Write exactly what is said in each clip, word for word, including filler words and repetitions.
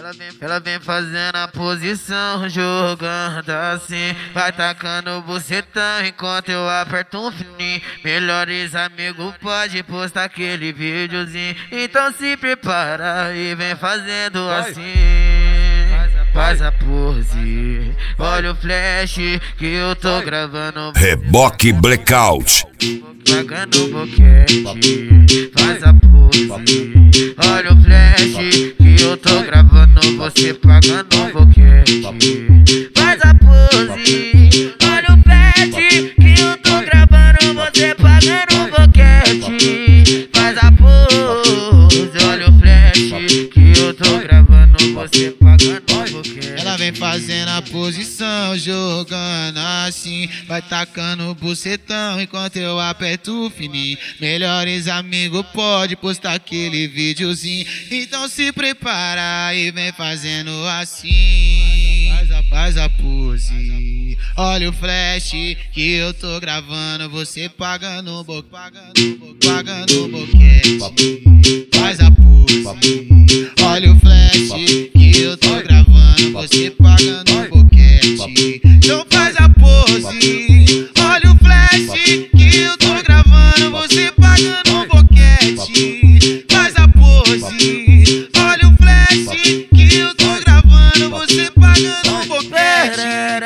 Ela vem, ela vem fazendo a posição, jogando assim. Vai tacando o bucetão enquanto eu aperto um fininho. Melhores amigos pode postar aquele videozinho. Então se prepara e vem fazendo assim. Faz a pose, olha o flash que eu tô gravando. Reboque Blackout. Pagando boquete, faz a pose, olha o flash que eu tô gravando. Você pagando boquete, faz a pose, olha o flash que eu tô gravando. Você pagando boquete, faz a pose, olha o flash que eu tô gravando. Você pagando boquete. Ela vem fazendo a posição, jogando assim. Vai tacando o bucetão enquanto eu aperto o fininho. Melhores amigos pode postar aquele videozinho. Então se prepara e vem fazendo assim. Faz a, faz a pose, olha o flash que eu tô gravando. Você pagando bo, pagando bo, pagando boquete. Faz a pose, olha o flash que eu tô gravando. Você pagando boquete. Então faz a pose, olha o flash que eu tô gravando. Você pagando boquete. Faz a pose, olha o flash que eu tô gravando. Você pagando boquete.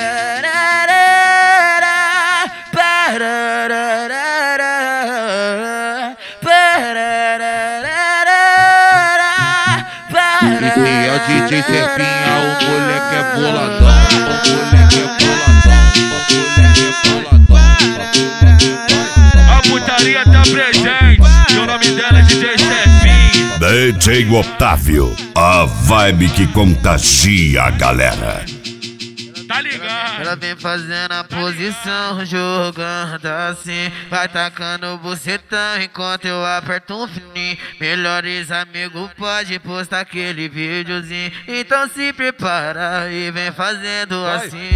Esse é o D J Serpinha, o moleque é boladão, o moleque é boladão, o moleque é boladão. A putaria tá presente, e o nome dela é D J Serpinha. D J Otávio, a vibe que contagia a galera. Tá ligado? Ela vem fazendo a posição, jogando assim. Vai tacando o bucetão enquanto eu aperto um fininho. Melhores amigos pode postar aquele videozinho. Então se prepara e vem fazendo assim.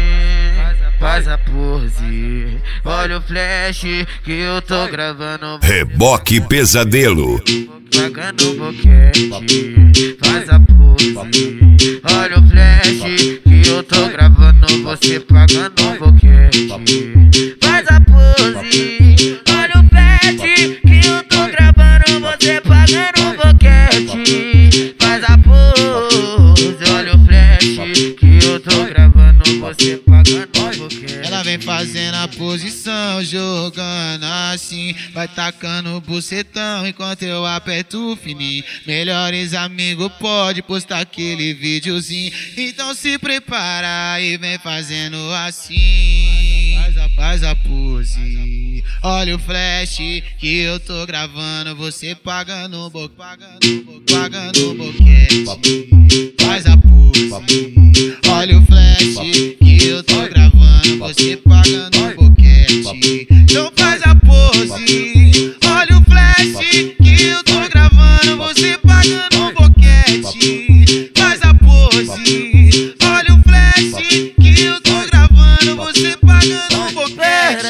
Faz a pose, olha o flash que eu tô gravando. Reboque Pesadelo. Pagando boquete, faz a pose, olha o flash que eu tô gravando. Você pagando boquete, faz a pose, olha o flash que eu tô gravando. Você pagando boquete, faz a pose, olha o flash que eu tô gravando. Você pagando boquete. Ela vem fazendo a posição, jogando assim. Vai tacando o bucetão enquanto eu aperto o fininho. Melhores amigos pode postar aquele videozinho. Então se prepara e vem fazendo assim. Faz a, faz a pose, olha o flash que eu tô gravando. Você pagando bo, pagando bo, pagando boquete. Faz a pose, olha o flash que eu tô gravando. Você pagando boquete. Então faz a pose, olha o flash que eu tô gravando. Você pagando boquete. Faz a pose, olha o flash que eu tô gravando. Você pagando boquete.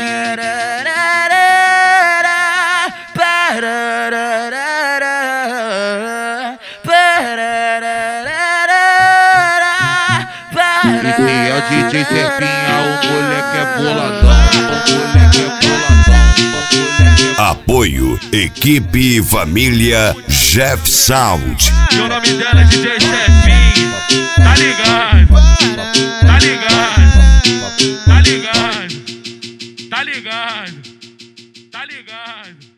Esse é o D J Serpinha, o moleque é boladão, o moleque é boladão, o moleque é... Apoio Equipe e Família Jeff Sound. E o nome dela é D J Serpinha. Tá ligado? Tá ligado? Tá ligado? Tá ligado? Tá ligado?